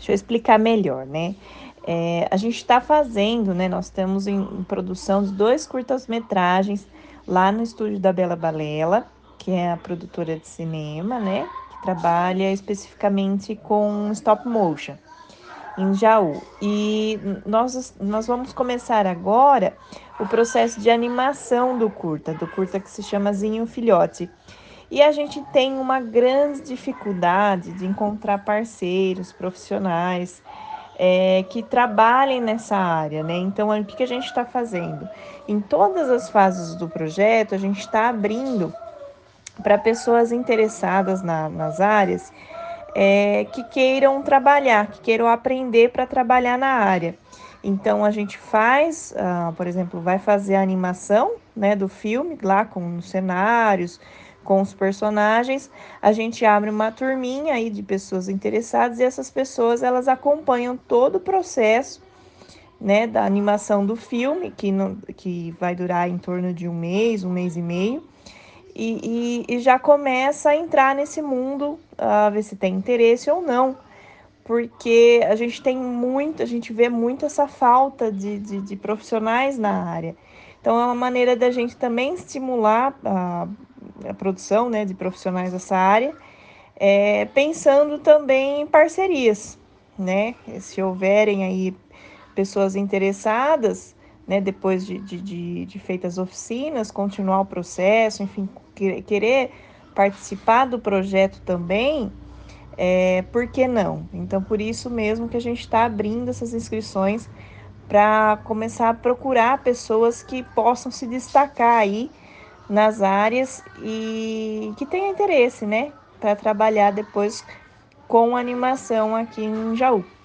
Deixa eu explicar melhor, né? A gente está fazendo, né? Nós estamos em produção de 2 curtas-metragens lá no estúdio da Bela Balela, que é a produtora de cinema, né? Que trabalha especificamente com stop motion em Jaú. E nós vamos começar agora o processo de animação do curta que se chama Zinho Filhote. E a gente tem uma grande dificuldade de encontrar parceiros profissionais que trabalhem nessa área, né? Então, o que a gente está fazendo? Em todas as fases do projeto, a gente está abrindo para pessoas interessadas nas áreas que queiram trabalhar, que queiram aprender para trabalhar na área. Então a gente faz, por exemplo, vai fazer a animação, né, do filme lá com os cenários, com os personagens. A gente abre uma turminha aí de pessoas interessadas e essas pessoas elas acompanham todo o processo, né, da animação do filme, que vai durar em torno de um mês e meio e já começa a entrar nesse mundo, a ver se tem interesse ou não, porque a gente vê muito essa falta de profissionais na área. Então é uma maneira da gente também estimular a produção, né, de profissionais dessa área, pensando também em parcerias, né? Se houverem aí pessoas interessadas, né, depois de feitas oficinas, continuar o processo, enfim, querer participar do projeto também, por que não? Então, por isso mesmo que a gente está abrindo essas inscrições para começar a procurar pessoas que possam se destacar aí nas áreas e que tenham interesse, né, para trabalhar depois com animação aqui em Jaú.